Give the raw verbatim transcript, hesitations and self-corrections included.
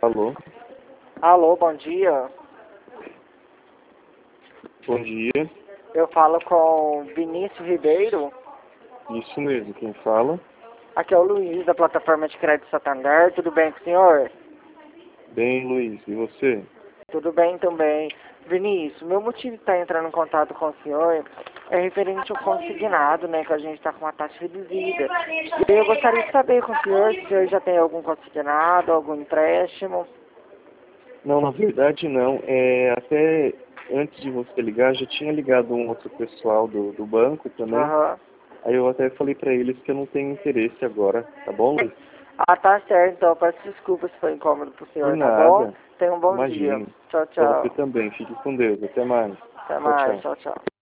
Alô? Alô, bom dia. Bom dia. Eu falo com Vinícius Ribeiro. Isso mesmo, quem fala? Aqui é o Luiz, da plataforma de crédito Santander. Tudo bem com o senhor? Bem, Luiz, e você? Tudo bem também. Vinícius, meu motivo de estar entrando em contato com o senhor é referente ao consignado, né, que a gente está com uma taxa reduzida. E eu gostaria de saber com o senhor se o senhor já tem algum consignado, algum empréstimo. Não, na verdade não. É, até antes de você ligar, já tinha ligado um outro pessoal do, do banco também. Aham. Aí eu até falei pra eles que eu não tenho interesse agora, tá bom, Luiz? Ah, tá certo, então. Peço desculpas se foi incômodo pro Por senhor, tá bom? nada. Tenha um bom dia. Imagine. Tchau, Pra você tchau. também. Fique com Deus. Até mais. Até Tchau, mais. tchau. Tchau, tchau.